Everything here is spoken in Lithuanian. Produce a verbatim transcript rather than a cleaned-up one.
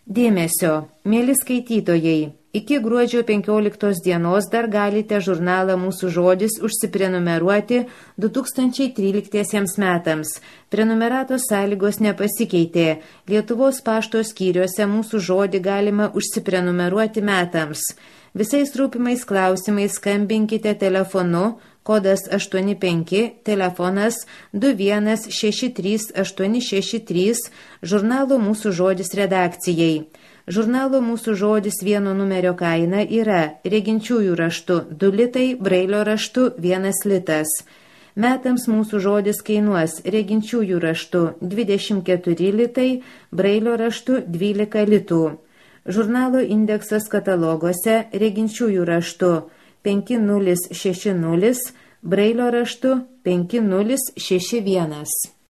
Dėmesio, mėly skaitytojai, iki gruodžio penkioliktos dienos dar galite žurnalą Mūsų žodis užsiprenumeruoti du tūkstančiai tryliktiesiems metams. Prenumeratos sąlygos nepasikeitė. Lietuvos pašto skyriuose Mūsų žodį galima užsiprenumeruoti metams. Visais rūpimais klausimais skambinkite telefonu kodas aštuoni penki, telefonas du vienas šeši trys aštuoni šeši trys, žurnalo Mūsų žodis redakcijai. Žurnalo Mūsų žodis vieno numerio kaina yra reginčiųjų raštu du litai, brailio raštu vienas litas. Metams Mūsų žodis kainuos reginčiųjų raštu dvidešimt keturi litai, brailio raštu dvylika litų. Žurnalo indeksas kataloguose reginčiųjų raštu penki nulis šeši nulis, brailio raštu penki nulis šeši vienas.